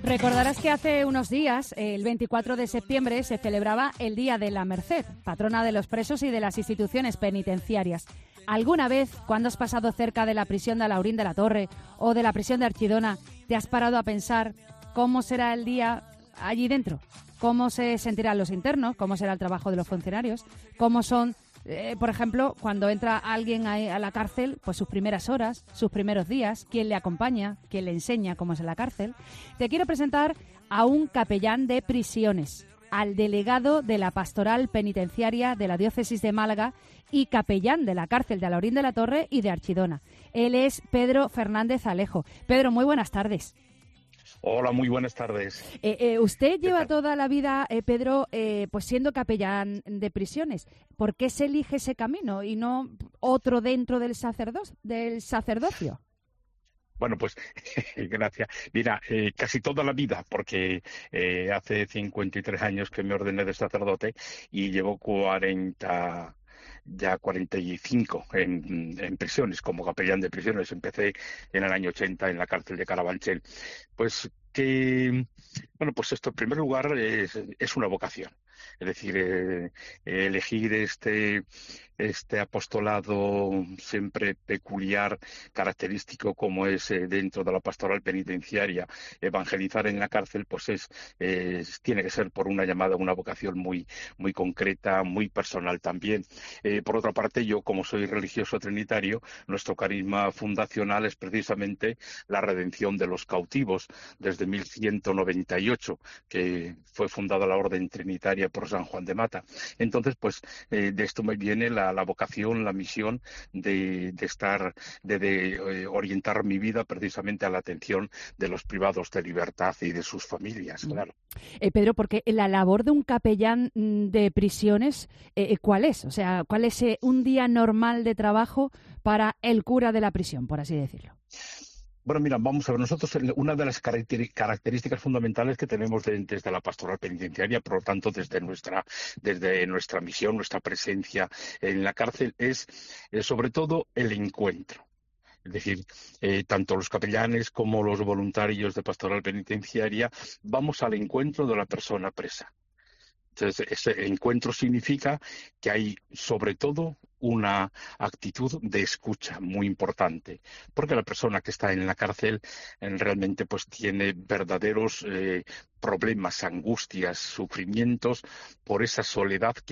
Recordarás que hace unos días, el 24 de septiembre, se celebraba el Día de la Merced, patrona de los presos y de las instituciones penitenciarias. ¿Alguna vez, cuando has pasado cerca de la prisión de Alhaurín de la Torre o de la prisión de Archidona, te has parado a pensar cómo será el día allí dentro? ¿Cómo se sentirán los internos? ¿Cómo será el trabajo de los funcionarios? ¿Cómo son, por ejemplo, cuando entra alguien a la cárcel, pues sus primeras horas, sus primeros días, quién le acompaña, quién le enseña cómo es en la cárcel? Te quiero presentar a un capellán de prisiones, al delegado de la Pastoral Penitenciaria de la Diócesis de Málaga y capellán de la cárcel de Alhaurín de la Torre y de Archidona. Él es Pedro Fernández Alejo. Pedro, muy buenas tardes. Hola, muy buenas tardes. Usted lleva toda la vida, Pedro, pues siendo capellán de prisiones. ¿Por qué se elige ese camino y no otro dentro del sacerdocio? Bueno, pues gracias. Mira, casi toda la vida, porque hace 53 años que me ordené de sacerdote y llevo 45 en prisiones, como capellán de prisiones. Empecé en el año 80 en la cárcel de Carabanchel. Pues pues esto en primer lugar es una vocación. Es decir, elegir este apostolado siempre peculiar, característico como es dentro de la pastoral penitenciaria, evangelizar en la cárcel, pues tiene que ser por una llamada, una vocación muy, muy concreta, muy personal también. Por otra parte, yo como soy religioso trinitario, nuestro carisma fundacional es precisamente la redención de los cautivos desde 1198, que fue fundada la Orden Trinitaria por San Juan de Mata. Entonces, pues de esto me viene la vocación, la misión de orientar mi vida precisamente a la atención de los privados de libertad y de sus familias, claro. Pedro, porque la labor de un capellán de prisiones, ¿cuál es? O sea, ¿cuál es un día normal de trabajo para el cura de la prisión, por así decirlo? Bueno, mira, vamos a ver, nosotros una de las características fundamentales que tenemos desde la pastoral penitenciaria, por lo tanto desde nuestra misión, nuestra presencia en la cárcel, es sobre todo el encuentro. Es decir, tanto los capellanes como los voluntarios de pastoral penitenciaria vamos al encuentro de la persona presa. Entonces, ese encuentro significa que hay, sobre todo, una actitud de escucha muy importante, porque la persona que está en la cárcel realmente pues tiene verdaderos problemas, angustias, sufrimientos por esa soledad que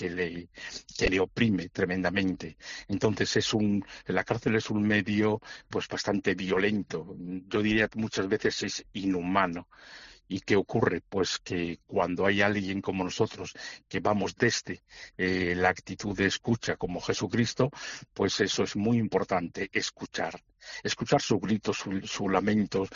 le oprime tremendamente. Entonces la cárcel es un medio pues bastante violento, yo diría que muchas veces es inhumano. ¿Y qué ocurre? Pues que cuando hay alguien como nosotros que vamos desde la actitud de escucha como Jesucristo, pues eso es muy importante, escuchar sus gritos, sus lamentos,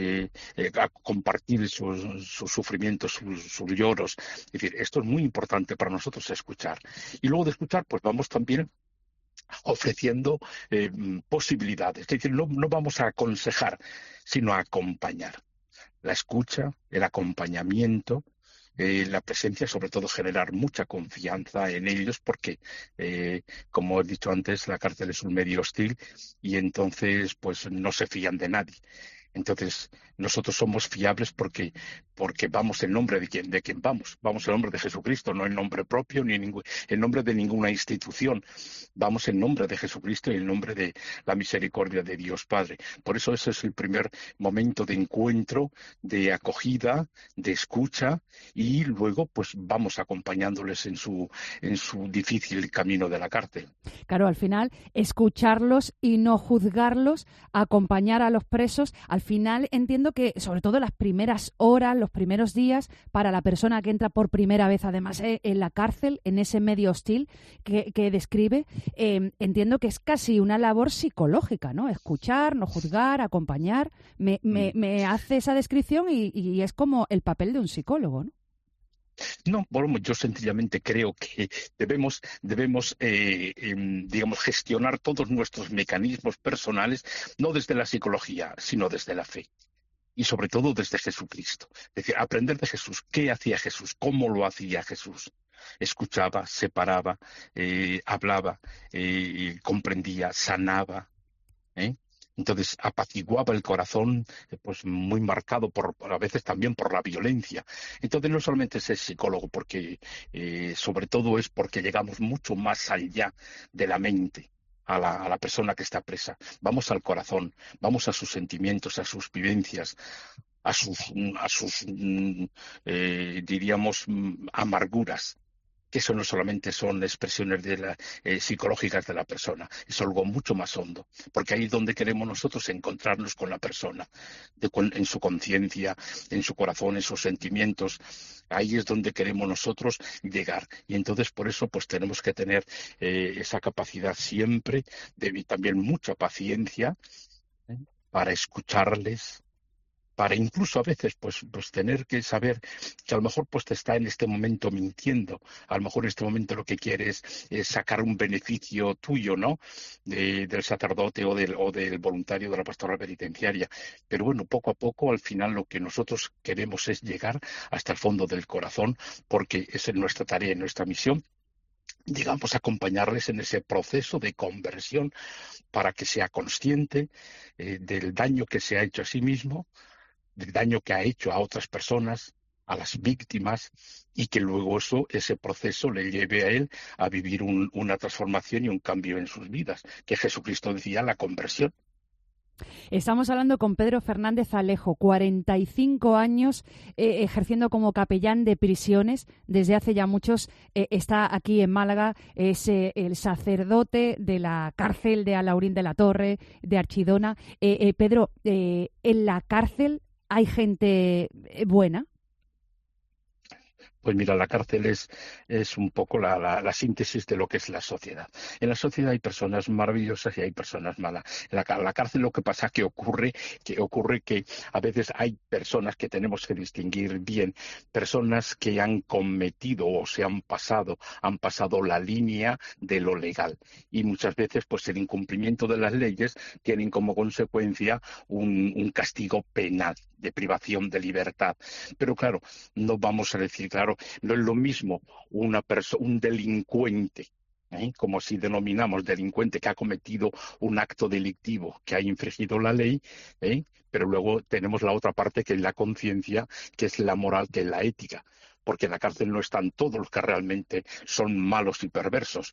compartir sus sufrimientos, sus lloros. Es decir, esto es muy importante para nosotros, escuchar. Y luego de escuchar, pues vamos también ofreciendo posibilidades. Es decir, no vamos a aconsejar, sino a acompañar. La escucha, el acompañamiento, la presencia, sobre todo generar mucha confianza en ellos, porque, como he dicho antes, la cárcel es un medio hostil y entonces pues no se fían de nadie. Entonces, nosotros somos fiables porque vamos en nombre de quién vamos. Vamos en nombre de Jesucristo, no en nombre propio ni en nombre de ninguna institución. Vamos en nombre de Jesucristo y en nombre de la misericordia de Dios Padre. Por eso ese es el primer momento de encuentro, de acogida, de escucha, y luego pues vamos acompañándoles en su difícil camino de la cárcel. Claro, al final, escucharlos y no juzgarlos, acompañar a los presos. Al final entiendo que, sobre todo las primeras horas, los primeros días, para la persona que entra por primera vez, además, en la cárcel, en ese medio hostil que describe, entiendo que es casi una labor psicológica, ¿no? Escuchar, no juzgar, acompañar. Me hace esa descripción y es como el papel de un psicólogo, ¿no? No, bueno, yo sencillamente creo que debemos, digamos, gestionar todos nuestros mecanismos personales, no desde la psicología, sino desde la fe. Y sobre todo desde Jesucristo. Es decir, aprender de Jesús. ¿Qué hacía Jesús? ¿Cómo lo hacía Jesús? Escuchaba, separaba, hablaba, comprendía, sanaba. Entonces apaciguaba el corazón, pues muy marcado a veces también por la violencia. Entonces no solamente es el psicólogo, porque sobre todo es porque llegamos mucho más allá de la mente. A la persona que está presa. Vamos al corazón, vamos a sus sentimientos, a sus vivencias, a sus diríamos, amarguras, que eso no solamente son expresiones psicológicas de la persona, es algo mucho más hondo, porque ahí es donde queremos nosotros encontrarnos con la persona, en su conciencia, en su corazón, en sus sentimientos. Ahí es donde queremos nosotros llegar. Y entonces por eso pues tenemos que tener esa capacidad siempre, también mucha paciencia, ¿eh? Para escucharles, para incluso a veces pues tener que saber que a lo mejor pues te está en este momento mintiendo, a lo mejor en este momento lo que quieres es sacar un beneficio tuyo, ¿no? Del sacerdote o del voluntario de la pastoral penitenciaria. Pero bueno, poco a poco, al final lo que nosotros queremos es llegar hasta el fondo del corazón, porque es nuestra tarea, nuestra misión, digamos, acompañarles en ese proceso de conversión para que sea consciente del daño que se ha hecho a sí mismo, del daño que ha hecho a otras personas, a las víctimas, y que luego ese proceso le lleve a él a vivir una transformación y un cambio en sus vidas, que Jesucristo decía, la conversión. Estamos hablando con Pedro Fernández Alejo, 45 años ejerciendo como capellán de prisiones. Desde hace ya muchos está aquí en Málaga, es el sacerdote de la cárcel de Alhaurín de la Torre, de Archidona. Pedro, ¿en la cárcel hay gente buena? Pues mira, la cárcel es un poco la síntesis de lo que es la sociedad. En la sociedad hay personas maravillosas y hay personas malas. En la cárcel lo que pasa que a veces hay personas que tenemos que distinguir bien, personas que han cometido o han pasado la línea de lo legal. Y muchas veces pues el incumplimiento de las leyes tienen como consecuencia un castigo penal de privación de libertad. Pero claro, no vamos a decir, claro, no es lo mismo un delincuente, como si denominamos delincuente que ha cometido un acto delictivo, que ha infringido la ley, pero luego tenemos la otra parte que es la conciencia, que es la moral, que es la ética, porque en la cárcel no están todos los que realmente son malos y perversos,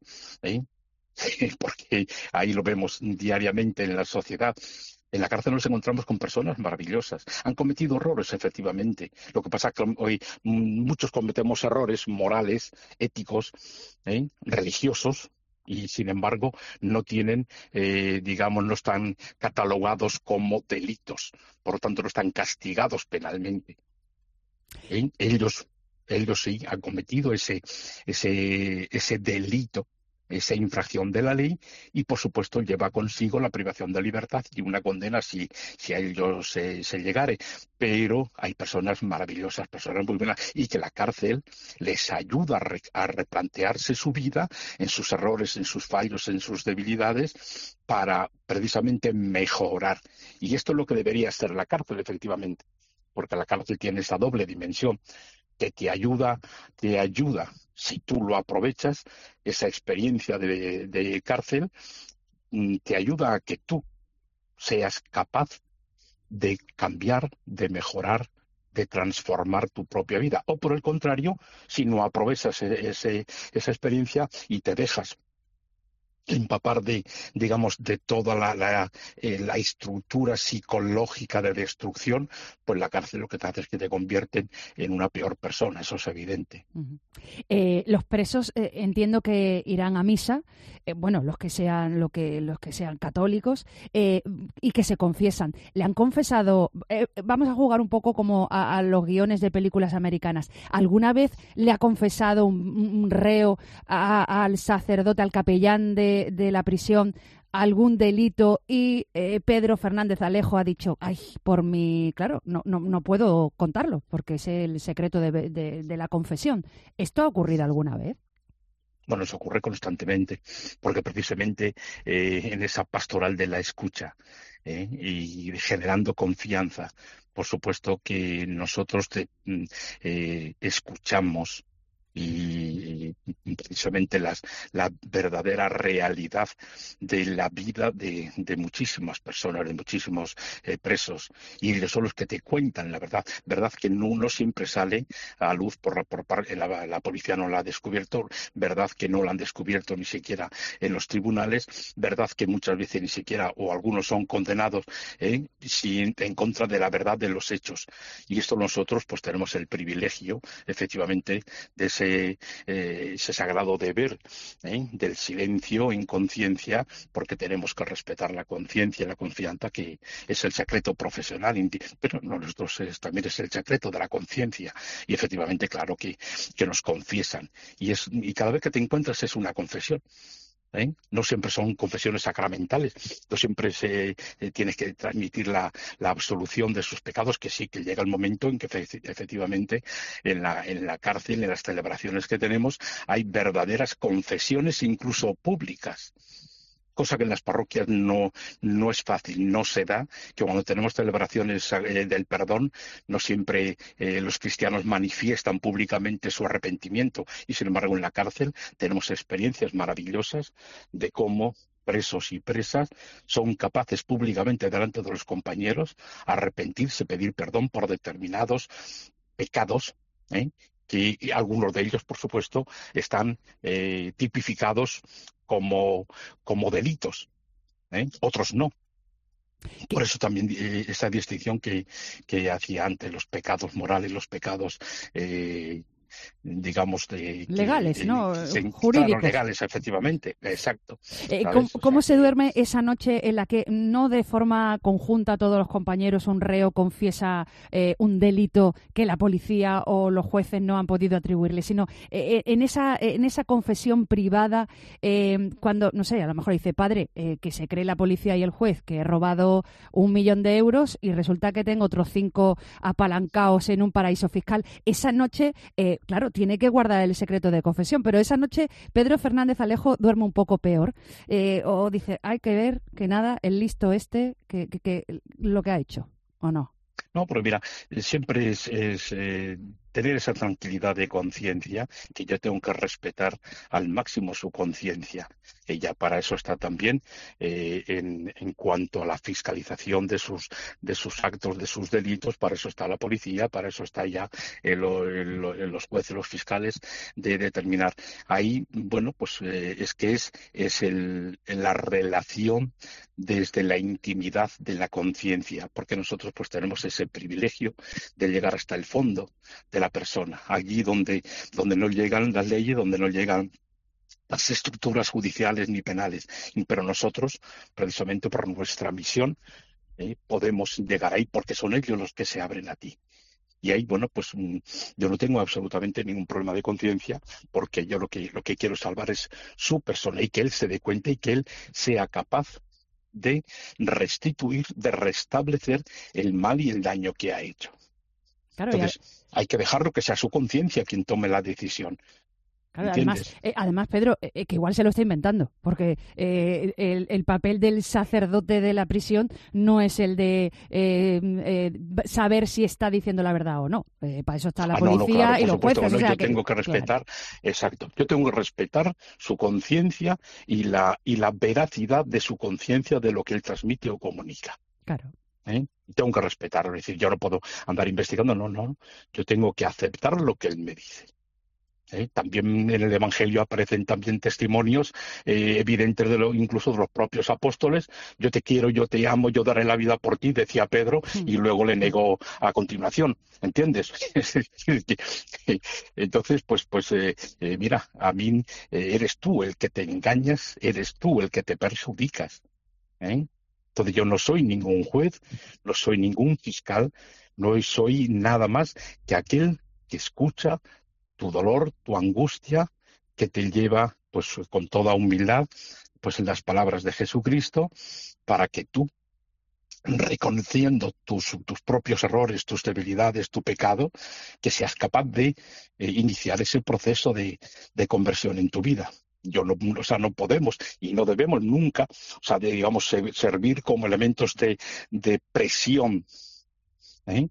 porque ahí lo vemos diariamente en la sociedad. En la cárcel nos encontramos con personas maravillosas. Han cometido errores, efectivamente. Lo que pasa es que hoy muchos cometemos errores morales, éticos, religiosos, y sin embargo no tienen, digamos, no están catalogados como delitos. Por lo tanto, no están castigados penalmente. Ellos sí han cometido ese delito, esa infracción de la ley, y por supuesto lleva consigo la privación de libertad y una condena si a ellos se llegare. Pero hay personas maravillosas, personas muy buenas, y que la cárcel les ayuda a replantearse su vida en sus errores, en sus fallos, en sus debilidades, para precisamente mejorar. Y esto es lo que debería ser la cárcel, efectivamente, porque la cárcel tiene esa doble dimensión, que te ayuda, si tú lo aprovechas, esa experiencia de cárcel, te ayuda a que tú seas capaz de cambiar, de mejorar, de transformar tu propia vida. O por el contrario, si no aprovechas esa experiencia y te dejas empapar digamos, de toda la estructura psicológica de destrucción, pues la cárcel lo que te hace es que te convierten en una peor persona, eso es evidente. Uh-huh. Los presos entiendo que irán a misa, bueno, los que sean católicos, y que se confiesan. ¿Le han confesado? Vamos a jugar un poco como a los guiones de películas americanas. ¿Alguna vez le ha confesado un reo al sacerdote, al capellán de la prisión, algún delito, y Pedro Fernández Alejo ha dicho, ay, claro, no puedo contarlo porque es el secreto de la confesión? ¿Esto ha ocurrido alguna vez? Bueno, eso ocurre constantemente, porque precisamente en esa pastoral de la escucha y generando confianza, por supuesto que nosotros escuchamos y precisamente la verdadera realidad de la vida de muchísimas personas, de muchísimos presos, y son los que te cuentan la verdad, verdad que no siempre sale a luz la policía no la ha descubierto, verdad que no la han descubierto ni siquiera en los tribunales, verdad que muchas veces ni siquiera o algunos son condenados en contra de la verdad de los hechos, y esto nosotros pues tenemos el privilegio efectivamente de ese sagrado deber del silencio en conciencia, porque tenemos que respetar la conciencia y la confianza, que es el secreto profesional, pero nosotros también es el secreto de la conciencia, y efectivamente claro que nos confiesan, y cada vez que te encuentras es una confesión. No siempre son confesiones sacramentales, no siempre tienes que transmitir la absolución de sus pecados, que sí, que llega el momento en que efectivamente en la cárcel, en las celebraciones que tenemos, hay verdaderas confesiones incluso públicas. Cosa que en las parroquias no es fácil, no se da, que cuando tenemos celebraciones del perdón, no siempre los cristianos manifiestan públicamente su arrepentimiento, y sin embargo en la cárcel tenemos experiencias maravillosas de cómo presos y presas son capaces públicamente delante de los compañeros arrepentirse, pedir perdón por determinados pecados, que algunos de ellos, por supuesto, están tipificados como delitos, otros no. Por eso también esa distinción que hacía antes, los pecados morales, los pecados digamos legales, ¿no? claro, Jurídicos. legales, efectivamente, exacto. ¿Cómo se duerme esa noche en la que no de forma conjunta todos los compañeros, un reo confiesa un delito que la policía o los jueces no han podido atribuirle, sino en esa confesión privada, cuando, no sé, a lo mejor dice, padre, que se cree la policía y el juez que he robado 1 millón de euros y resulta que tengo otros 5 apalancaos en un paraíso fiscal? Esa noche, claro, tiene que guardar el secreto de confesión, pero esa noche Pedro Fernández Alejo duerme un poco peor, o dice, hay que ver que nada, el listo que lo que ha hecho, ¿o no? No, pero mira, siempre es tener esa tranquilidad de conciencia, que yo tengo que respetar al máximo su conciencia. Ella para eso está también en cuanto a la fiscalización de sus actos, de sus delitos, para eso está la policía, para eso está ya los jueces, los fiscales, de determinar. Ahí, bueno, pues es que es la relación desde la intimidad de la conciencia, porque nosotros pues tenemos ese privilegio de llegar hasta el fondo de la persona, allí donde no llegan las leyes, donde no llegan las estructuras judiciales ni penales, pero nosotros, precisamente por nuestra misión, podemos llegar ahí, porque son ellos los que se abren a ti. Y ahí, bueno, pues yo no tengo absolutamente ningún problema de conciencia, porque yo lo que quiero salvar es su persona, y que él se dé cuenta y que él sea capaz de restituir, de restablecer el mal y el daño que ha hecho. Claro, entonces, hay que dejarlo que sea su conciencia quien tome la decisión. Claro, además, Pedro, que igual se lo está inventando, porque el papel del sacerdote de la prisión no es el de saber si está diciendo la verdad o no. Para eso está la policía claro, y los jueces. No, yo tengo que respetar, claro. Exacto, yo tengo que respetar su conciencia y la veracidad de su conciencia, de lo que él transmite o comunica. Claro. Tengo que respetarlo, es decir, yo no puedo andar investigando, no, yo tengo que aceptar lo que él me dice. También en el Evangelio aparecen también testimonios evidentes incluso de los propios apóstoles. Yo te quiero, yo te amo, yo daré la vida por ti, decía Pedro, y luego le negó a continuación, ¿entiendes? Entonces, pues mira, a mí eres tú el que te engañas, eres tú el que te perjudicas. Entonces yo no soy ningún juez, no soy ningún fiscal, no soy nada más que aquel que escucha tu dolor, tu angustia, que te lleva, pues con toda humildad, pues en las palabras de Jesucristo, para que tú, reconociendo tus propios errores, tus debilidades, tu pecado, que seas capaz de iniciar ese proceso de conversión en tu vida. No podemos y no debemos nunca, digamos, servir como elementos de presión,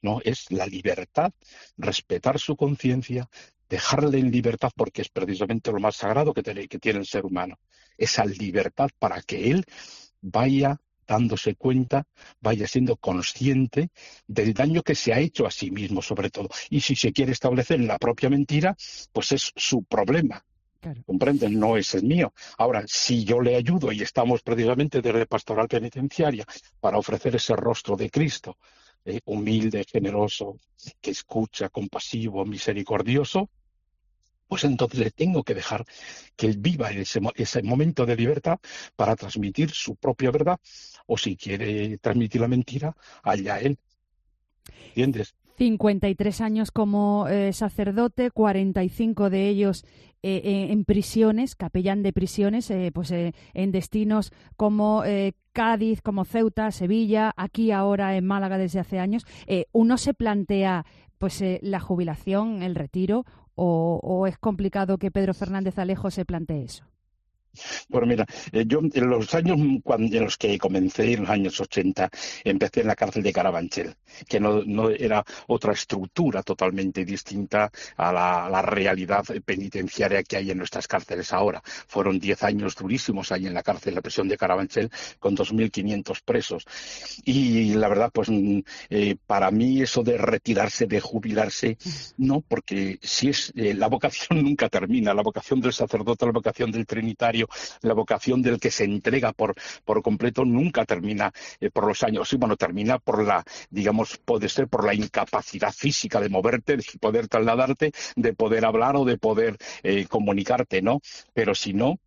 ¿no? Es la libertad, respetar su conciencia, dejarle en libertad, porque es precisamente lo más sagrado que tiene el ser humano. Esa libertad para que él vaya dándose cuenta, vaya siendo consciente del daño que se ha hecho a sí mismo, sobre todo. Y si se quiere establecer en la propia mentira, pues es su problema. Claro. ¿Comprenden? No es el mío. Ahora, si yo le ayudo, y estamos precisamente desde Pastoral Penitenciaria para ofrecer ese rostro de Cristo, humilde, generoso, que escucha, compasivo, misericordioso, pues entonces le tengo que dejar que él viva ese momento de libertad para transmitir su propia verdad, o si quiere transmitir la mentira, allá él. ¿Entiendes? 53 años como sacerdote, 45 de ellos en prisiones, capellán de prisiones, en destinos como Cádiz, como Ceuta, Sevilla, aquí ahora en Málaga desde hace años. ¿Uno se plantea la jubilación, el retiro, o es complicado que Pedro Fernández Alejo se plantee eso? Pues mira, yo en los años en los que comencé, en los años 80, empecé en la cárcel de Carabanchel, que no era otra estructura totalmente distinta a la realidad penitenciaria que hay en nuestras cárceles ahora. Fueron 10 años durísimos ahí en la cárcel, la prisión de Carabanchel, con 2.500 presos. Y la verdad, pues para mí eso de retirarse, de jubilarse, no, porque si es la vocación nunca termina, la vocación del sacerdote, la vocación del trinitario, la vocación del que se entrega por completo nunca termina por los años. Sí, bueno, termina por puede ser por la incapacidad física de moverte, de poder trasladarte, de poder hablar o de poder comunicarte, ¿no? Pero si no,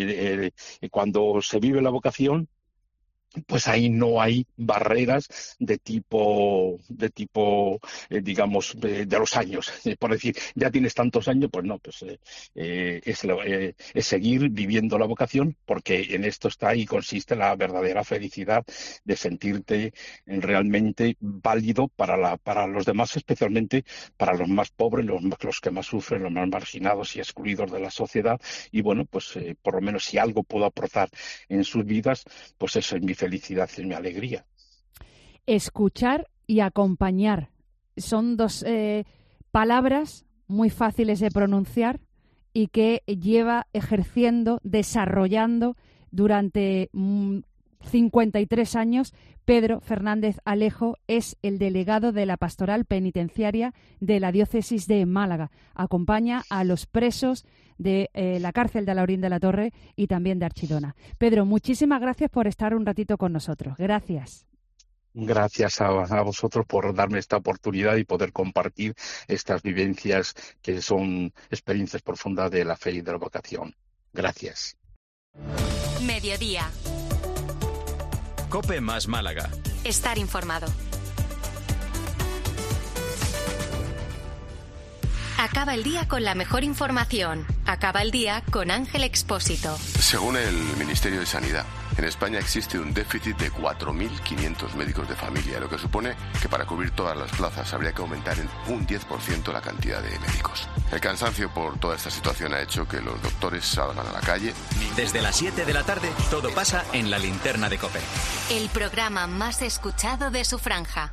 cuando se vive la vocación, pues ahí no hay barreras de tipo digamos, de los años. Por decir, ya tienes tantos años, pues no, pues es seguir viviendo la vocación, porque en esto está y consiste la verdadera felicidad de sentirte realmente válido para los demás, especialmente para los más pobres, los que más sufren, los más marginados y excluidos de la sociedad. Y bueno, pues por lo menos si algo puedo aportar en sus vidas, pues eso es mi felicidad, es mi alegría. Escuchar y acompañar son dos palabras muy fáciles de pronunciar y que lleva ejerciendo, desarrollando durante 53 años. Pedro Fernández Alejo es el delegado de la Pastoral Penitenciaria de la Diócesis de Málaga. Acompaña a los presos de la cárcel de Alhaurín de la Torre y también de Archidona. Pedro, muchísimas gracias por estar un ratito con nosotros. Gracias. Gracias a vosotros por darme esta oportunidad y poder compartir estas vivencias que son experiencias profundas de la fe y de la vocación. Gracias. Mediodía. COPE más Málaga. Estar informado. Acaba el día con la mejor información. Acaba el día con Ángel Expósito. Según el Ministerio de Sanidad, en España existe un déficit de 4.500 médicos de familia, lo que supone que para cubrir todas las plazas habría que aumentar en un 10% la cantidad de médicos. El cansancio por toda esta situación ha hecho que los doctores salgan a la calle. Desde las 7 de la tarde, todo pasa en la linterna de COPE. El programa más escuchado de su franja.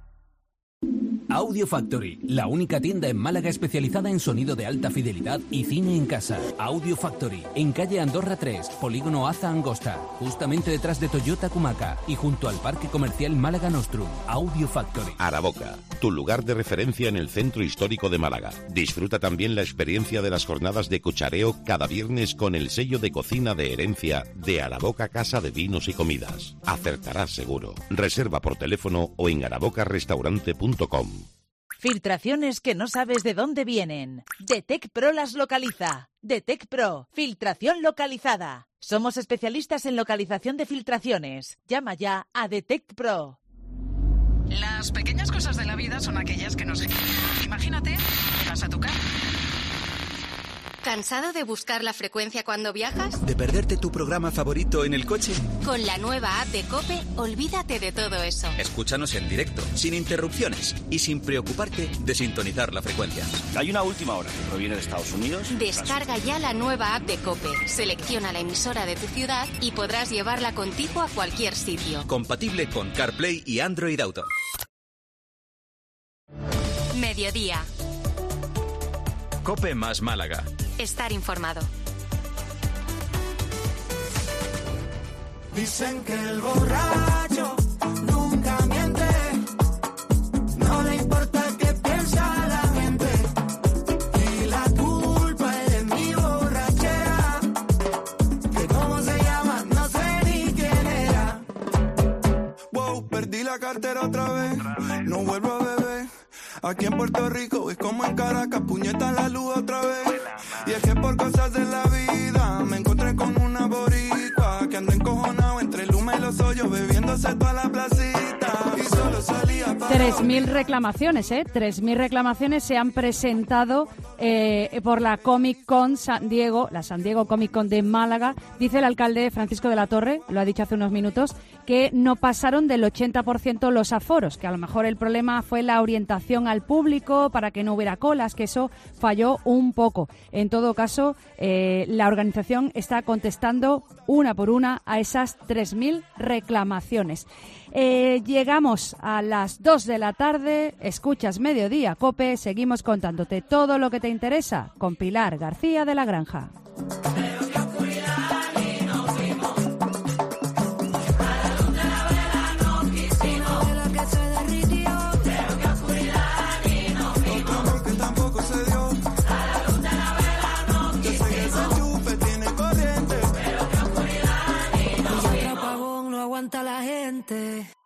Audio Factory, la única tienda en Málaga especializada en sonido de alta fidelidad y cine en casa. Audio Factory, en calle Andorra 3, Polígono Aza Angosta, justamente detrás de Toyota Cumaca y junto al Parque Comercial Málaga Nostrum. Audio Factory. Araboca, tu lugar de referencia en el centro histórico de Málaga. Disfruta también la experiencia de las jornadas de cuchareo cada viernes con el sello de cocina de herencia de Araboca Casa de Vinos y Comidas. Acertarás seguro. Reserva por teléfono o en arabocarestaurante.com. Filtraciones que no sabes de dónde vienen. Detect Pro las localiza. Detect Pro, filtración localizada. Somos especialistas en localización de filtraciones. Llama ya a Detect Pro. Las pequeñas cosas de la vida son aquellas que nos... Imagínate, llegas a tu casa. ¿Cansado de buscar la frecuencia cuando viajas? ¿De perderte tu programa favorito en el coche? Con la nueva app de COPE, olvídate de todo eso. Escúchanos en directo, sin interrupciones y sin preocuparte de sintonizar la frecuencia. Hay una última hora que proviene de Estados Unidos. Descarga ya la nueva app de COPE, selecciona la emisora de tu ciudad y podrás llevarla contigo a cualquier sitio. Compatible con CarPlay y Android Auto. Mediodía. COPE más Málaga. Estar informado. Dicen que el borracho nunca miente, no le importa qué piensa la gente, y la culpa es de mi borrachera, que cómo se llama, no sé ni quién era. Wow, perdí la cartera otra vez, no vuelvo a beber. Aquí en Puerto Rico es como en Caracas, puñeta la luz otra vez. Y es que por cosas de la vida me encontré con una boricua que anda encojonado entre el humo y los hoyos, bebiéndose toda la placita. Y solo salía para... 3.000 reclamaciones, 3.000 reclamaciones se han presentado por la Comic Con San Diego, la San Diego Comic Con de Málaga. Dice el alcalde Francisco de la Torre, lo ha dicho hace unos minutos, que no pasaron del 80% los aforos, que a lo mejor el problema fue la orientación al público para que no hubiera colas, que eso falló un poco. En todo caso, la organización está contestando una por una a esas 3.000 reclamaciones. Llegamos a las 2 de la tarde, escuchas Mediodía COPE, seguimos contándote todo lo que te interesa con Pilar García de la Granja. La gente.